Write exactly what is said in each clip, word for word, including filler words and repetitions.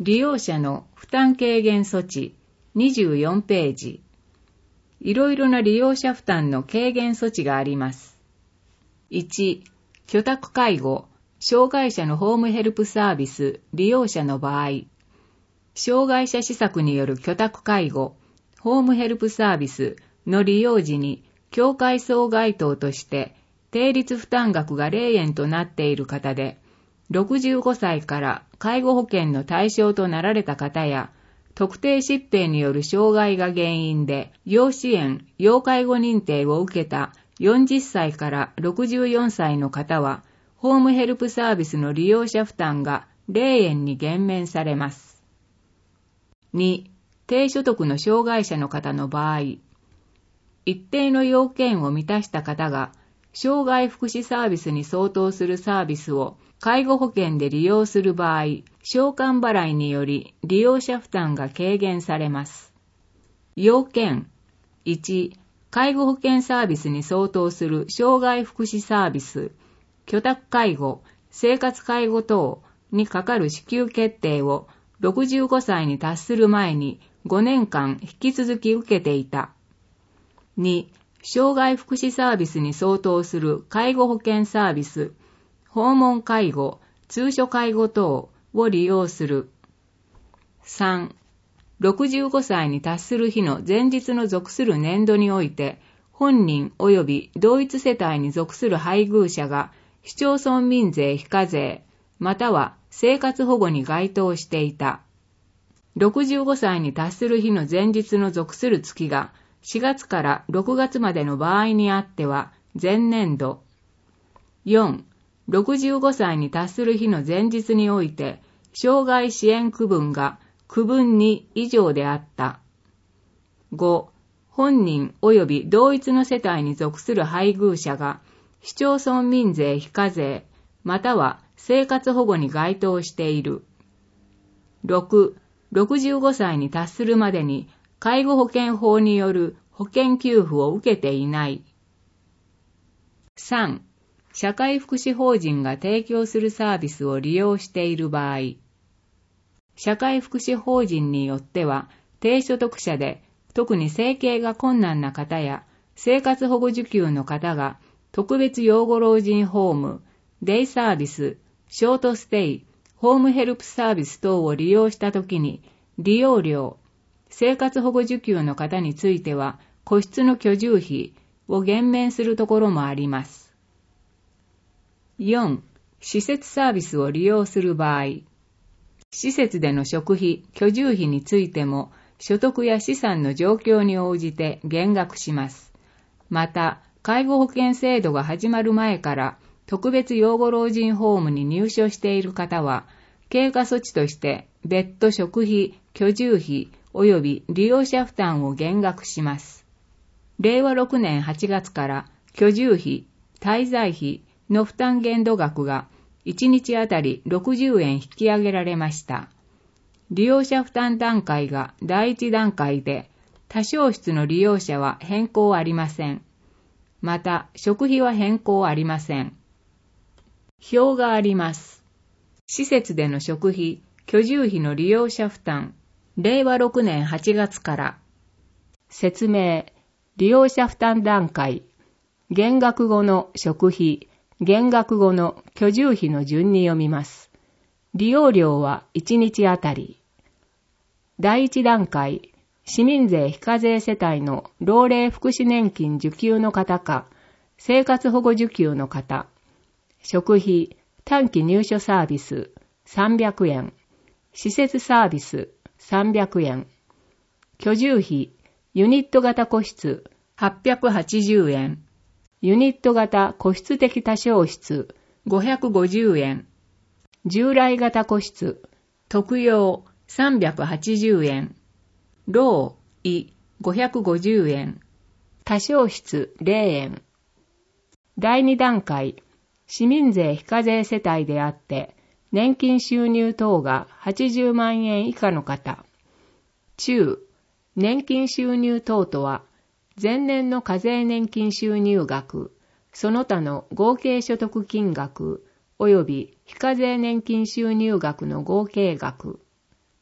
利用者の負担軽減措置にじゅうよんページ。いろいろな利用者負担の軽減措置があります。いち、居宅介護、障害者のホームヘルプサービス利用者の場合、障害者施策による居宅介護、ホームヘルプサービスの利用時に、協会総該当として定率負担額がゼロえんとなっている方で、ろくじゅうごさいから介護保険の対象となられた方や、特定疾病による障害が原因で、要支援・要介護認定を受けたよんじゅっさいからろくじゅうよんさいの方は、ホームヘルプサービスの利用者負担がゼロえんに減免されます。に、低所得の障害者の方の場合、一定の要件を満たした方が、障害福祉サービスに相当するサービスを介護保険で利用する場合、償還払いにより利用者負担が軽減されます。要件いち、介護保険サービスに相当する障害福祉サービス、居宅介護、生活介護等にかかる支給決定をろくじゅうごさいに達する前にごねんかん引き続き受けていた。に、障害福祉サービスに相当する介護保険サービス、訪問介護、通所介護等を利用する。さん、ろくじゅうごさいに達する日の前日の属する年度において、本人及び同一世帯に属する配偶者が市町村民税非課税、または生活保護に該当していた。ろくじゅうごさいに達する日の前日の属する月がしがつからろくがつまでの場合にあっては前年度。よん、ろくじゅうごさいに達する日の前日において、障害支援区分が区分に以上であった。ご、本人及び同一の世帯に属する配偶者が市町村民税非課税、または生活保護に該当している。ろく、ろくじゅうごさいに達するまでに介護保険法による保険給付を受けていない。さん、社会福祉法人が提供するサービスを利用している場合、社会福祉法人によっては低所得者で特に生計が困難な方や生活保護受給の方が特別養護老人ホーム、デイサービス、ショートステイ、ホームヘルプサービス等を利用したときに利用料、生活保護受給の方については個室の居住費を減免するところもあります。よん、施設サービスを利用する場合、施設での食費、居住費についても所得や資産の状況に応じて減額します。また、介護保険制度が始まる前から特別養護老人ホームに入所している方は、経過措置として別途食費、居住費及び利用者負担を減額します。れいわろくねんはちがつから居住費、滞在費の負担限度額がいちにちあたりろくじゅうえん引き上げられました。利用者負担段階がだいいち段階で、多床室の利用者は変更ありません。また、食費は変更ありません。表があります。施設での食費、居住費の利用者負担、れいわろくねんはちがつから。説明、利用者負担段階、減額後の食費、減額後の居住費の順に読みます。利用料はいちにちあたり。だいいち段階、市民税非課税世帯の老齢福祉年金受給の方か、生活保護受給の方。食費、短期入所サービスさんびゃくえん。施設サービスさんびゃくえん。居住費、ユニット型個室はっぴゃくはちじゅうえん。ユニット型個室的多床室ごひゃくごじゅうえん。従来型個室特用さんびゃくはちじゅうえん。ロー、イごひゃくごじゅうえん。多床室ゼロえん。だいに段階、市民税非課税世帯であって、年金収入等がはちじゅうまんえん以下の方。中、年金収入等とは、前年の課税年金収入額、その他の合計所得金額、及び非課税年金収入額の合計額。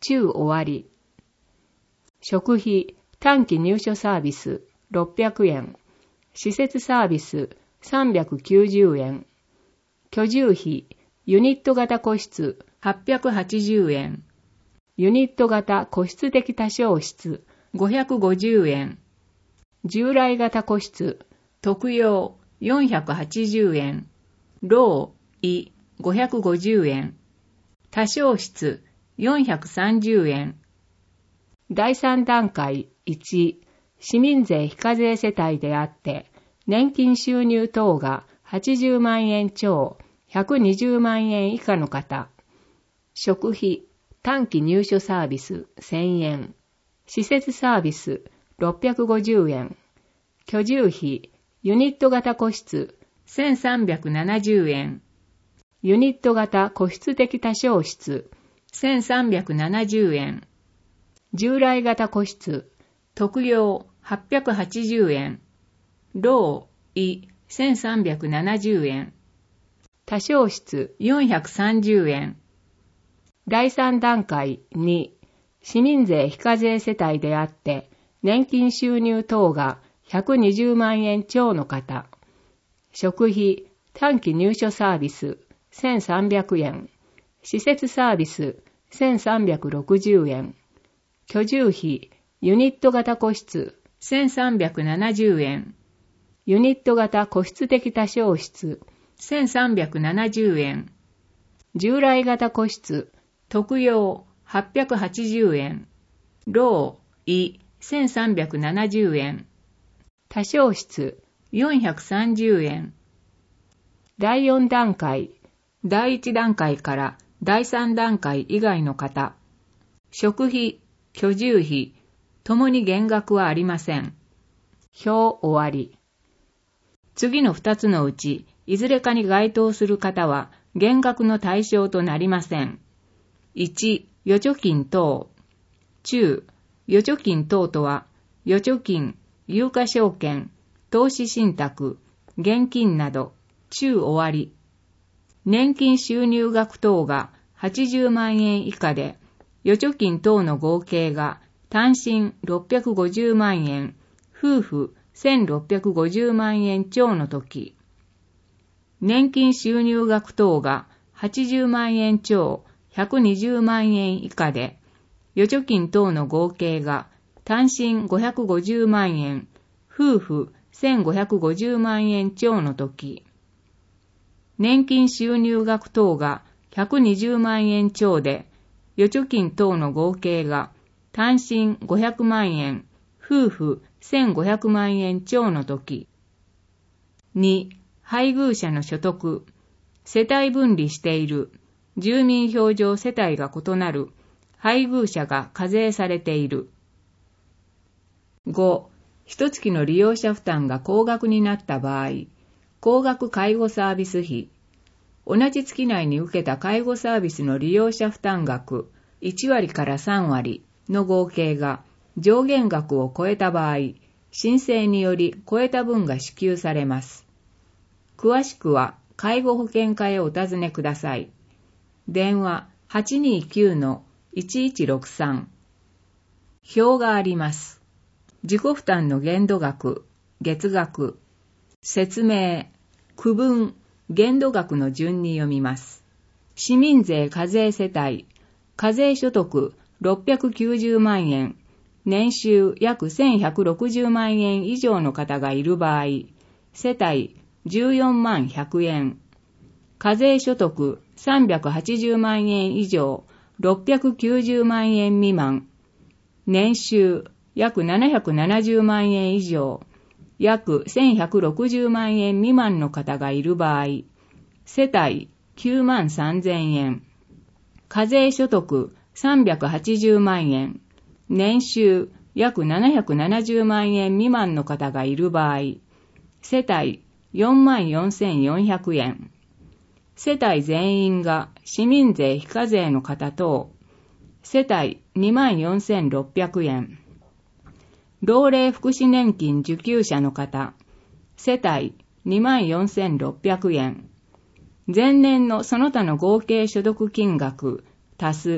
中終わり。食費、短期入所サービスろっぴゃくえん。施設サービスさんびゃくきゅうじゅうえん。居住費、ユニット型個室はっぴゃくはちじゅうえん。ユニット型個室的多床室ごひゃくごじゅうえん。従来型個室特用よんひゃくはちじゅうえん。ロー、イごひゃくごじゅうえん。多床室よんひゃくさんじゅうえん。だいさん段階いち、市民税非課税世帯であって、年金収入等がはちじゅうまんえん超、ひゃくにじゅうまんえん以下の方。食費、短期入所サービスせんえん。施設サービスろっぴゃくごじゅうえん。居住費、ユニット型個室せんさんびゃくななじゅうえん。ユニット型個室的多床室せんさんびゃくななじゅうえん。従来型個室特用はっぴゃくはちじゅうえん。ロー、イせんさんびゃくななじゅうえん。多床室よんひゃくさんじゅうえん。だいさん段階に、市民税非課税世帯であって、年金収入等がひゃくにじゅうまんえん超の方。食費、短期入所サービスせんさんびゃくえん。施設サービスせんさんびゃくろくじゅうえん。居住費、ユニット型個室せんさんびゃくななじゅうえん。ユニット型個室的多床室せんさんびゃくななじゅうえん。従来型個室特用はっぴゃくはちじゅうえん。ロー、イせんさんびゃくななじゅうえん。多床室よんひゃくさんじゅうえん。だいよん段階、だいいち段階からだいさん段階以外の方。食費、居住費、ともに減額はありません。表終わり。次のふたつのうち、いずれかに該当する方は減額の対象となりません。いち、預貯金等。中、預貯金等とは、預貯金、有価証券、投資信託、現金など、中終わり。年金収入額等がはちじゅうまんえん以下で、預貯金等の合計が単身ろっぴゃくごじゅうまんえん、夫婦せんろっぴゃくごじゅうまんえん超のとき、年金収入額等がはちじゅうまんえん超ひゃくにじゅうまんえん以下で、預貯金等の合計が単身ごひゃくごじゅうまんえん、夫婦せんごひゃくごじゅうまんえん超のとき、年金収入額等がひゃくにじゅうまんえん超で、預貯金等の合計が単身ごひゃくまんえん、夫婦せんごひゃくまんえん超のとき。に、配偶者の所得、世帯分離している、住民票上世帯が異なる、配偶者が課税されている。ご、一月の利用者負担が高額になった場合、高額介護サービス費、同じ月内に受けた介護サービスの利用者負担額いちわりからさんわりの合計が上限額を超えた場合、申請により超えた分が支給されます。詳しくは介護保険課へお尋ねください。電話 はちにきゅうのいちいちろくさん。表があります。自己負担の限度額、月額、説明、区分、限度額の順に読みます。市民税課税世帯、課税所得ろっぴゃくきゅうじゅうまんえん、年収約せんひゃくろくじゅうまんえん以上の方がいる場合、世帯じゅうよんまんひゃくえん、課税所得さんびゃくはちじゅうまんえん以上ろっぴゃくきゅうじゅうまんえん未満、年収約ななひゃくななじゅうまんえん以上、約せんひゃくろくじゅうまんえん未満の方がいる場合、世帯きゅうまんさんぜんえん、課税所得さんびゃくはちじゅうまんえん、年収約ななひゃくななじゅうまんえん未満の方がいる場合、世帯よんまんよんせんよんひゃくえん、世帯全員が市民税非課税の方等、世帯にまんよんせんろっぴゃくえん、老齢福祉年金受給者の方、世帯にまんよんせんろっぴゃくえん、前年のその他の合計所得金額足す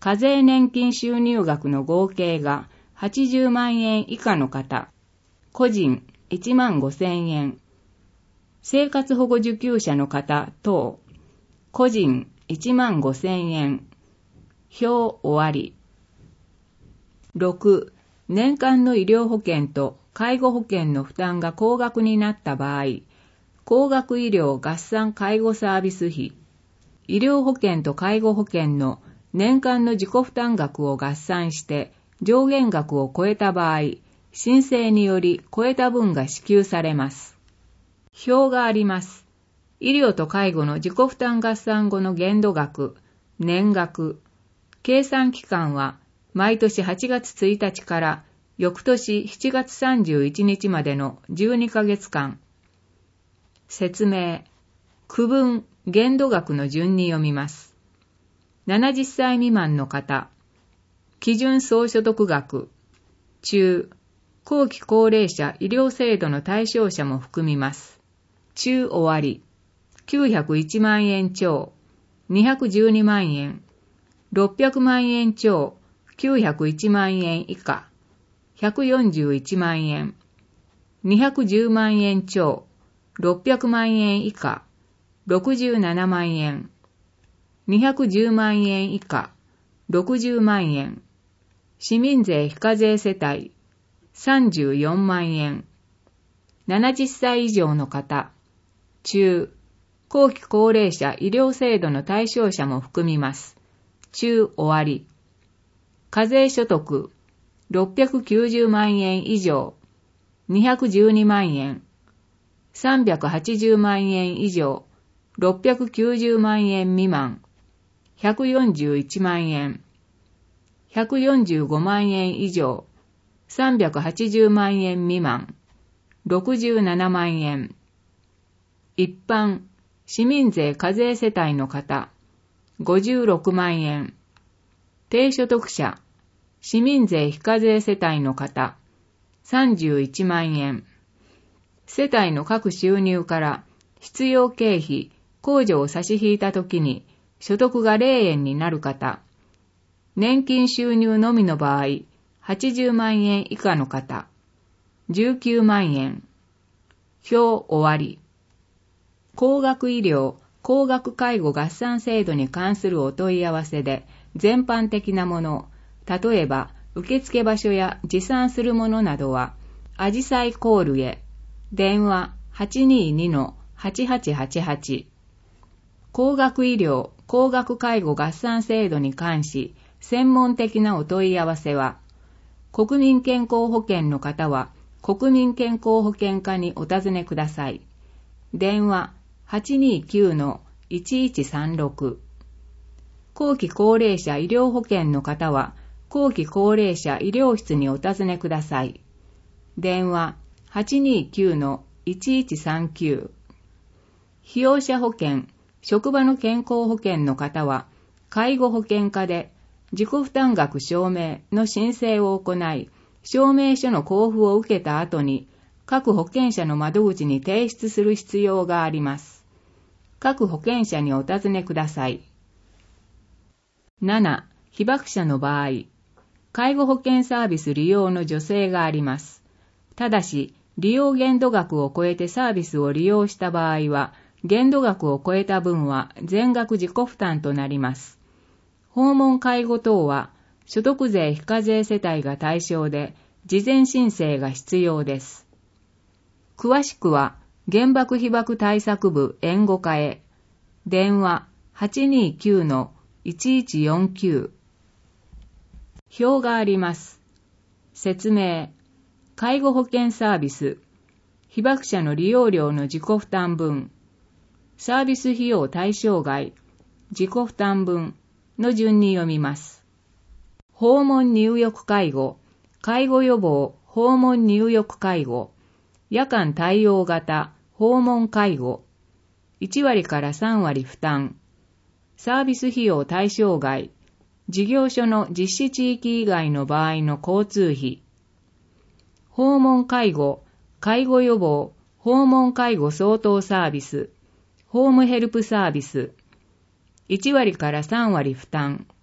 課税年金収入額の合計がはちじゅうまんえん以下の方、個人いちまんごせんえん、生活保護受給者の方等、個人いちまんごせんえん。表終わり。ろく、年間の医療保険と介護保険の負担が高額になった場合、高額医療合算介護サービス費、医療保険と介護保険の年間の自己負担額を合算して上限額を超えた場合、申請により超えた分が支給されます。表があります。医療と介護の自己負担合算後の限度額、年額、計算期間は毎年はちがつついたちから翌年しちがつさんじゅういちにちまでのじゅうにかげつかん。説明。区分、限度額の順に読みます。ななじゅっさい未満の方、基準総所得額、中、後期高齢者医療制度の対象者も含みます。中終わり、きゅうひゃくいちまんえん超、にひゃくじゅうにまんえん、ろっぴゃくまんえん超、きゅうひゃくいちまんえん以下、ひゃくよんじゅういちまんえん、にひゃくじゅうまんえん超、ろっぴゃくまんえん以下、ろくじゅうななまんえん、にひゃくじゅうまんえん以下、ろくじゅうまんえん、市民税非課税世帯、さんじゅうよんまんえん、ななじゅっさい以上の方、中、後期高齢者医療制度の対象者も含みます。中終わり。課税所得、ろっぴゃくきゅうじゅうまんえん以上、にひゃくじゅうにまんえん、さんびゃくはちじゅうまんえん以上、ろっぴゃくきゅうじゅうまんえん未満、ひゃくよんじゅういちまんえん、ひゃくよんじゅうごまんえん以上、さんびゃくはちじゅうまんえん未満、ろくじゅうななまんえん。一般、市民税課税世帯の方、ごじゅうろくまんえん。低所得者、市民税非課税世帯の方、さんじゅういちまんえん。世帯の各収入から必要経費、控除を差し引いたときに所得がれいえんになる方、年金収入のみの場合、はちじゅうまんえん以下の方、じゅうきゅうまんえん。表終わり。高額医療、高額介護合算制度に関するお問い合わせで、全般的なもの、例えば受付場所や持参するものなどは、あじさいコールへ、電話 はちにーにのはちはちはちはち。高額医療、高額介護合算制度に関し、専門的なお問い合わせは、国民健康保険の方は、国民健康保険課にお尋ねください。電話 はちにーきゅうのいちいちさんろく。後期高齢者医療保険の方は、後期高齢者医療室にお尋ねください。電話 はちにーきゅうのいちいちさんきゅう。被用者保険、職場の健康保険の方は、介護保険課で自己負担額証明の申請を行い、証明書の交付を受けた後に、各保険者の窓口に提出する必要があります。各保険者にお尋ねください。なな. 被爆者の場合、介護保険サービス利用の助成があります。ただし、利用限度額を超えてサービスを利用した場合は、限度額を超えた分は全額自己負担となります。訪問介護等は、所得税非課税世帯が対象で、事前申請が必要です。詳しくは、原爆被爆対策部援護課へ、電話 はちにーきゅうのいちいちよんきゅう。表があります。説明。介護保険サービス。被爆者の利用料の自己負担分。サービス費用対象外。自己負担分の順に読みます。訪問入浴介護。介護予防訪問入浴介護。夜間対応型訪問介護。いちわりからさんわり負担。サービス費用対象外。事業所の実施地域以外の場合の交通費。訪問介護、介護予防、訪問介護相当サービス、ホームヘルプサービス。いちわりからさんわり負担。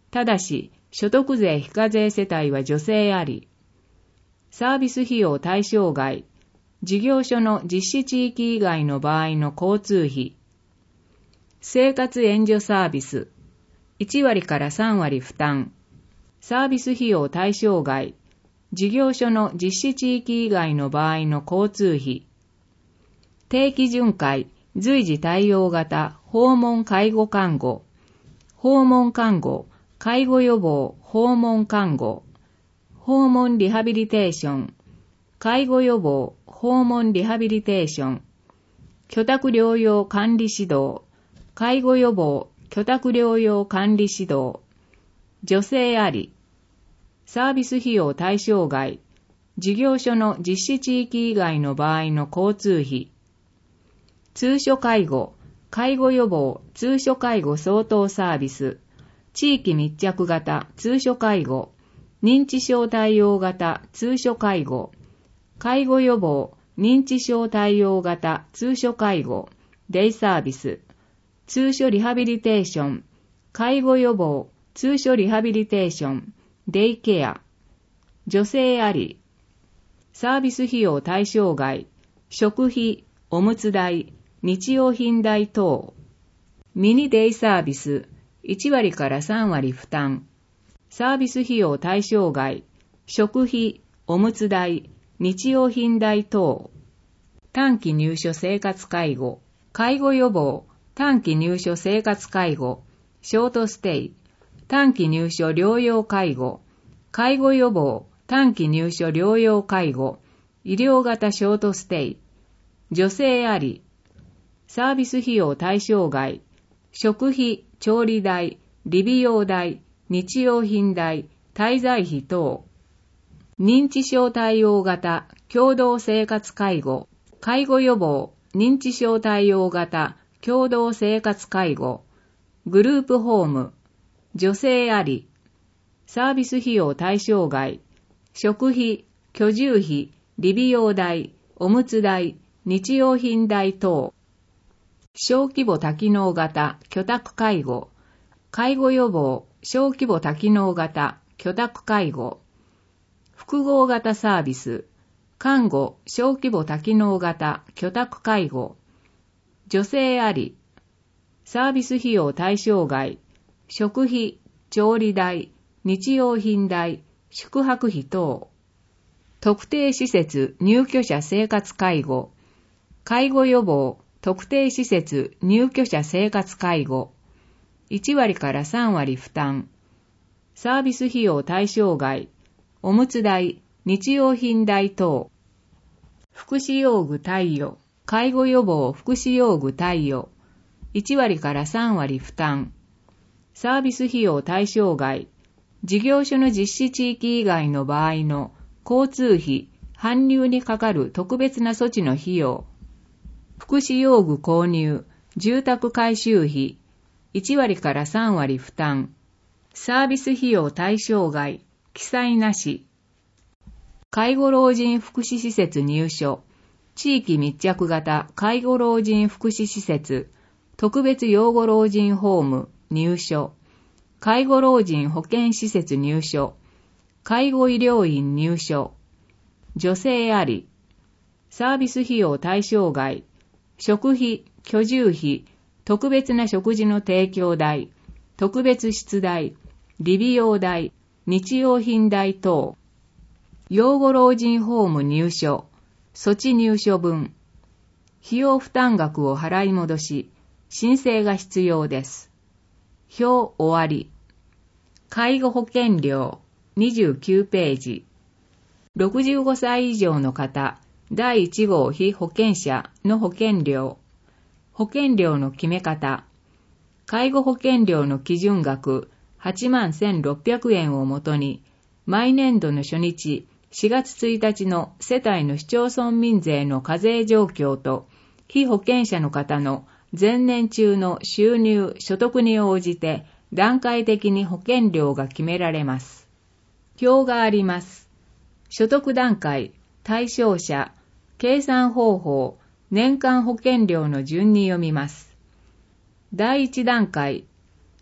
ただし、所得税非課税世帯は助成あり。サービス費用対象外、事業所の実施地域以外の場合の交通費。生活援助サービス、いちわりからさんわり負担。サービス費用対象外、事業所の実施地域以外の場合の交通費。定期巡回、随時対応型、訪問介護看護。訪問看護、介護予防、訪問看護。訪問リハビリテーション、介護予防、訪問リハビリテーション。居宅療養管理指導、介護予防、居宅療養管理指導。助成あり。サービス費用対象外、事業所の実施地域以外の場合の交通費。通所介護、介護予防、通所介護相当サービス、地域密着型、通所介護、認知症対応型、通所介護、介護予防、認知症対応型、通所介護、デイサービス、通所リハビリテーション、介護予防、通所リハビリテーション、デイケア。助成あり。サービス費用対象外、食費、おむつ代、日用品代等。ミニデイサービス、いちわりからさんわり負担。サービス費用対象外、食費、おむつ代、日用品代等。短期入所生活介護、介護予防、短期入所生活介護、ショートステイ、短期入所療養介護、介護予防、短期入所療養介護、医療型ショートステイ、助成あり。サービス費用対象外、食費、調理代、理美容代、日用品代、滞在費等。認知症対応型、共同生活介護、介護予防、認知症対応型、共同生活介護、グループホーム、助成あり。サービス費用対象外、食費、居住費、理美容代、おむつ代、日用品代等。小規模多機能型、居宅介護、介護予防、小規模多機能型、居宅介護。複合型サービス、看護、小規模多機能型、居宅介護。助成あり。サービス費用対象外、食費、調理代、日用品代、宿泊費等。特定施設入居者生活介護、介護予防、特定施設入居者生活介護。いちわりからさんわり負担。サービス費用対象外、おむつ代、日用品代等。福祉用具貸与、介護予防福祉用具貸与。いちわりからさんわり負担。サービス費用対象外、事業所の実施地域以外の場合の交通費、搬入にかかる特別な措置の費用。福祉用具購入、住宅改修費、いちわりからさんわり負担。サービス費用対象外、記載なし。介護老人福祉施設入所、地域密着型介護老人福祉施設、特別養護老人ホーム入所、介護老人保健施設入所、介護医療院入所。助成あり。サービス費用対象外、食費、居住費、特別な食事の提供代、特別室代、理美容代、日用品代等。養護老人ホーム入所、措置入所分。費用負担額を払い戻し、申請が必要です。表終わり。介護保険料、にじゅうきゅうページ。ろくじゅうごさい以上の方、だいいち号被保険者の保険料。保険料の決め方。介護保険料の基準額はちまんせんろっぴゃくえんをもとに、毎年度の初日しがつついたちの世帯の市町村民税の課税状況と、被保険者の方の前年中の収入・所得に応じて段階的に保険料が決められます。表があります。所得段階、対象者、計算方法、年間保険料の順に読みます。だいいち段階、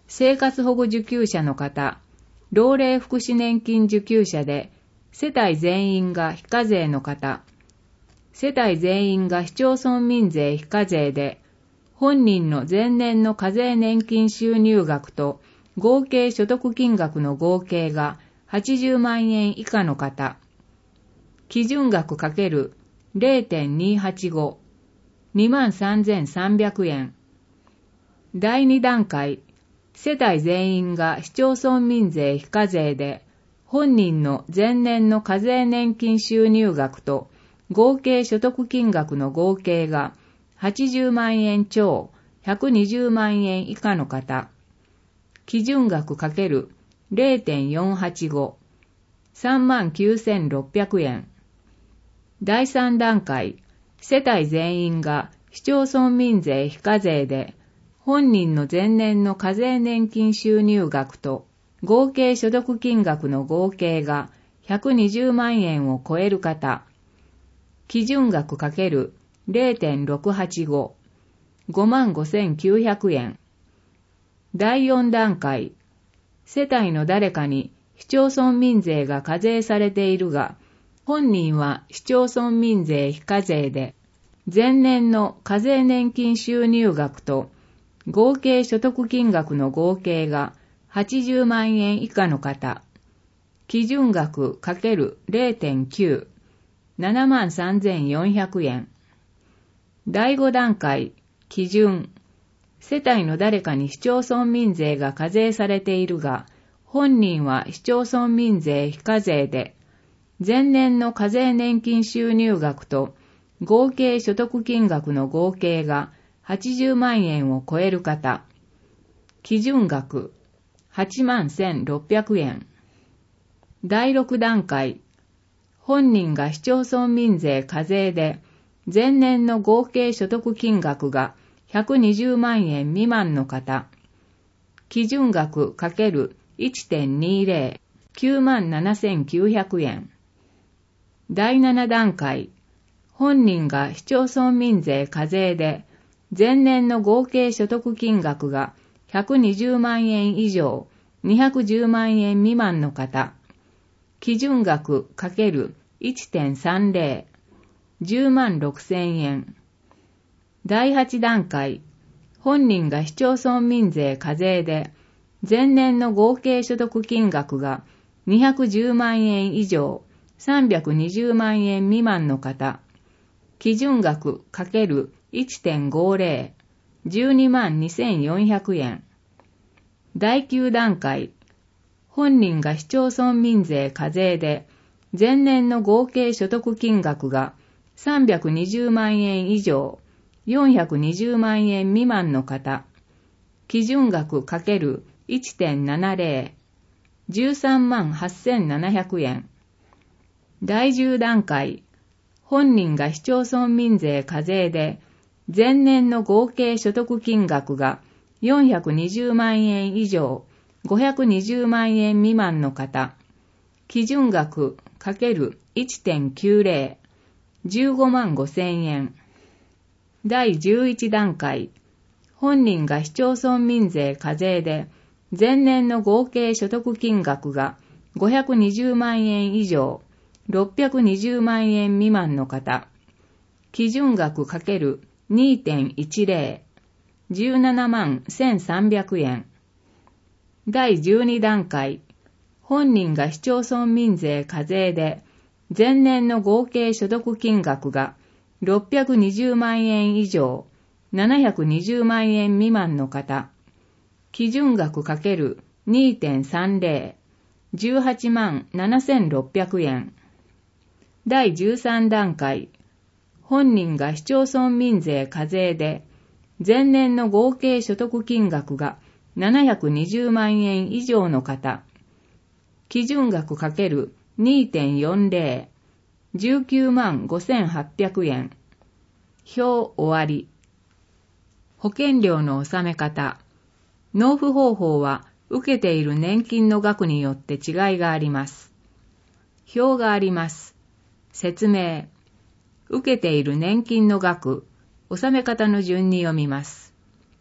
生活保護受給者の方、老齢福祉年金受給者で、世帯全員が非課税の方、世帯全員が市町村民税非課税で、本人の前年の課税年金収入額と合計所得金額の合計がはちじゅうまんえん以下の方、基準額 ×れいてんにはちご、にまんさんぜんさんびゃくえん。だいに段階、世帯全員が市町村民税非課税で、本人の前年の課税年金収入額と合計所得金額の合計がはちじゅうまんえん超ひゃくにじゅうまんえん以下の方、基準額 ×れいてんよんはちご、さんまんきゅうせんろっぴゃくえん。だいさん段階、世帯全員が市町村民税非課税で、本人の前年の課税年金収入額と合計所得金額の合計がひゃくにじゅうまんえんを超える方、基準額 ×れいてんろくはちご、ごまんごせんきゅうひゃくえん。だいよん段階、世帯の誰かに市町村民税が課税されているが、本人は市町村民税非課税で、前年の課税年金収入額と合計所得金額の合計がはちじゅうまんえん以下の方、基準額 ×れいてんきゅう、ななまんさんぜんよんひゃくえん。だいご段階、基準、世帯の誰かに市町村民税が課税されているが、本人は市町村民税非課税で、前年の課税年金収入額と合計所得金額の合計がはちじゅうまんえんを超える方、基準額はちまんせんろっぴゃくえん。だいろく段階、本人が市町村民税課税で、前年の合計所得金額がひゃくにじゅうまんえん未満の方、基準額 ×いってんにじゅう、きゅうまんななせんきゅうひゃくえん。だいなな段階、本人が市町村民税課税で、前年の合計所得金額がひゃくにじゅうまんえん以上、にひゃくじゅうまんえん未満の方、基準額 ×いってんさんじゅう、じゅうまんろくせんえん。だいはち段階、本人が市町村民税課税で、前年の合計所得金額がにひゃくじゅうまんえん以上、さんびゃくにじゅうまんえん未満の方、基準額 ×いってんごじゅう、じゅうにまんにせんよんひゃくえん。だいきゅう段階、本人が市町村民税課税で、前年の合計所得金額がさんびゃくにじゅうまんえん以上、よんひゃくにじゅうまんえん未満の方、基準額 ×いってんななじゅう、じゅうさんまんはっせんななひゃくえん。だいじゅう段階、本人が市町村民税課税で、前年の合計所得金額がよんひゃくにじゅうまんえん以上、ごひゃくにじゅうまんえん未満の方、基準額 ×いってんきゅうじゅう、じゅうごまんごせんえん。だいじゅういち段階、本人が市町村民税課税で、前年の合計所得金額がごひゃくにじゅうまんえん以上、ろっぴゃくにじゅうまんえん未満の方、基準額 ×にてんいちじゅう、じゅうななまんせんさんびゃくえん。だいじゅうに段階、本人が市町村民税課税で、前年の合計所得金額がろっぴゃくにじゅうまんえん以上、ななひゃくにじゅうまんえん未満の方、基準額 ×にてんさんじゅう、じゅうはちまんななせんろっぴゃくえん。だいじゅうさん段階、本人が市町村民税課税で、前年の合計所得金額がななひゃくにじゅうまんえん以上の方、基準額 ×にてんよんじゅう、じゅうきゅうまんごせんはっぴゃくえん。表終わり。保険料の納め方。納付方法は受けている年金の額によって違いがあります。表があります。説明。受けている年金の額、納め方の順に読みます。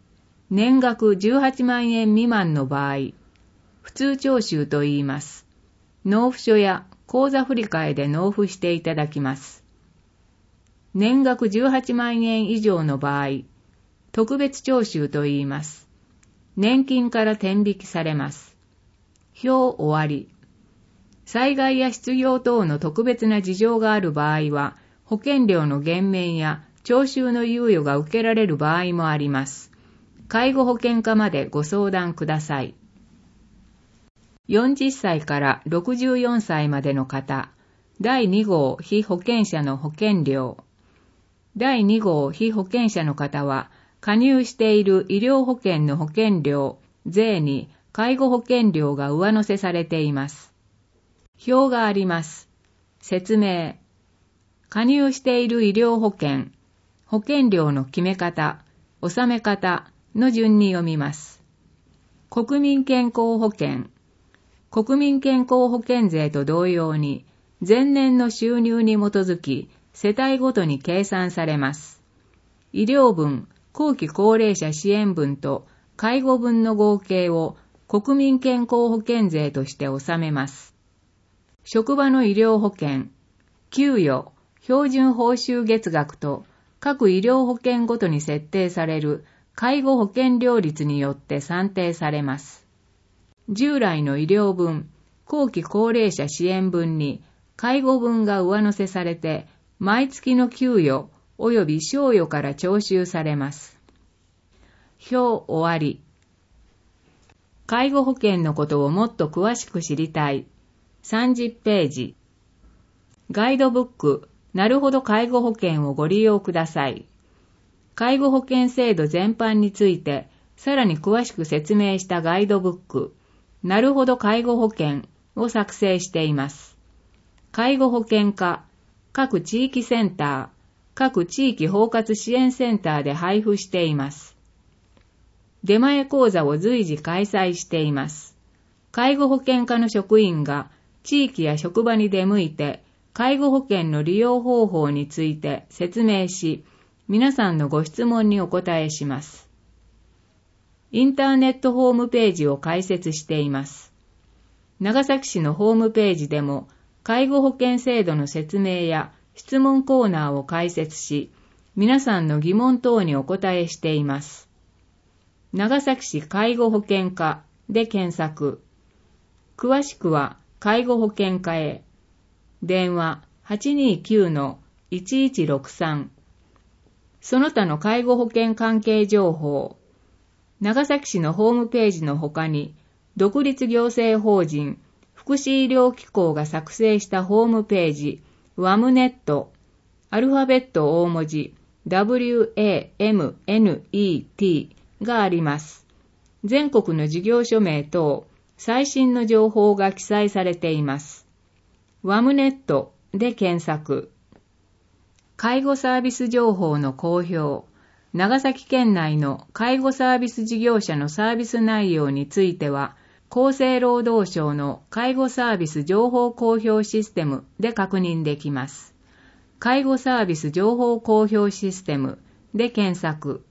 年額じゅうはちまんえん未満の場合、普通徴収と言います。納付書や口座振替で納付していただきます。年額じゅうはちまんえん以上の場合、特別徴収と言います。年金から天引きされます。表終わり。災害や失業等の特別な事情がある場合は、保険料の減免や徴収の猶予が受けられる場合もあります。介護保険課までご相談ください。よんじゅっさいからろくじゅうよんさいまでの方、だいに号被保険者の保険料。だいに号被保険者の方は、加入している医療保険の保険料、税に介護保険料が上乗せされています。表があります。説明。加入している医療保険、保険料の決め方、納め方の順に読みます。国民健康保険。国民健康保険税と同様に、前年の収入に基づき、世帯ごとに計算されます。医療分、後期高齢者支援分と介護分の合計を国民健康保険税として納めます。職場の医療保険、給与、標準報酬月額と各医療保険ごとに設定される介護保険料率によって算定されます。従来の医療分、後期高齢者支援分に介護分が上乗せされて、毎月の給与及び賞与から徴収されます。表終わり。介護保険のことをもっと詳しく知りたい。さんじゅっページ。ガイドブック、なるほど介護保険をご利用ください。介護保険制度全般について、さらに詳しく説明したガイドブック、なるほど介護保険を作成しています。介護保険課、各地域センター、各地域包括支援センターで配布しています。出前講座を随時開催しています。介護保険課の職員が地域や職場に出向いて介護保険の利用方法について説明し、皆さんのご質問にお答えします。インターネットホームページを開設しています。長崎市のホームページでも介護保険制度の説明や質問コーナーを開設し、皆さんの疑問等にお答えしています。長崎市介護保険課で検索。詳しくは介護保険課へ。電話 はちにきゅうのいちいちろくさん。その他の介護保険関係情報。長崎市のホームページの他に、独立行政法人福祉医療機構が作成したホームページ、ワムネット、アルファベット大文字、ダブリューエーエムエヌイーティー があります。全国の事業所名等、最新の情報が記載されています。ワムネットで検索。介護サービス情報の公表。長崎県内の介護サービス事業者のサービス内容については、厚生労働省の介護サービス情報公表システムで確認できます。介護サービス情報公表システムで検索。